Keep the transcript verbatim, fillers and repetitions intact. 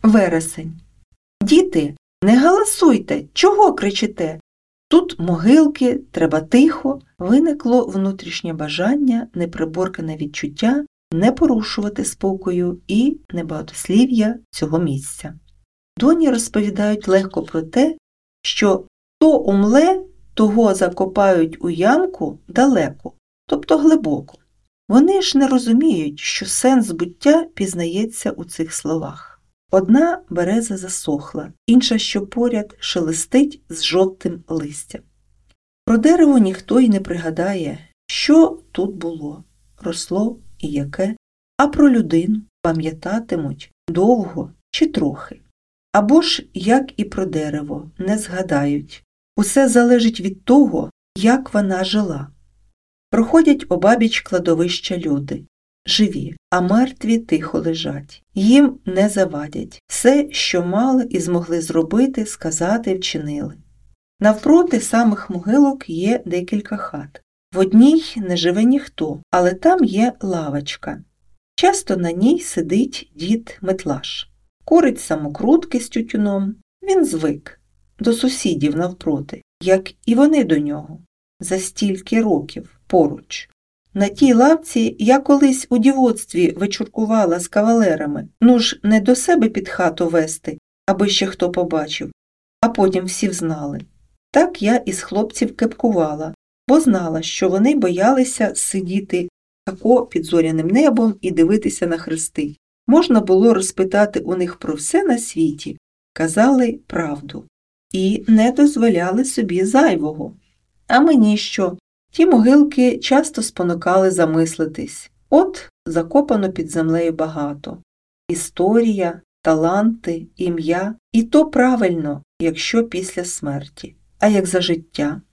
Вересень. Діти, не галасуйте, чого кричите? Тут могилки, треба тихо. Виникло внутрішнє бажання, неприборкане відчуття не порушувати спокою і небагатослів'я цього місця. Доні розповідають легко про те, що хто умле, того закопають у ямку далеко, тобто глибоко. Вони ж не розуміють, що сенс буття пізнається у цих словах. Одна береза засохла, інша, що поряд, шелестить з жовтим листям. Про дерево ніхто й не пригадає, що тут було, росло і яке, а про людину пам'ятатимуть довго чи трохи. Або ж, як і про дерево, не згадають. Усе залежить від того, як вона жила. Проходять обабіч кладовища люди. Живі, а мертві тихо лежать. Їм не завадять. Все, що мали і змогли зробити, сказати, вчинили. Навпроти самих могилок є декілька хат. В одній не живе ніхто, але там є лавочка. Часто на ній сидить дід Метлаш. Курить самокрутки з тютюном. Він звик до сусідів навпроти, як і вони до нього. За стільки років поруч. На тій лавці я колись у дівоцтві вечіркувала з кавалерами. Ну ж, не до себе під хату вести, аби ще хто побачив, а потім всі взнали. Так я із хлопців кепкувала, бо знала, що вони боялися сидіти тако під зоряним небом і дивитися на хрести. Можна було розпитати у них про все на світі, казали правду. І не дозволяли собі зайвого. А мені що? Ті могилки часто спонукали замислитись. От закопано під землею багато. Історія, таланти, ім'я. І то правильно, якщо після смерті. А як за життя?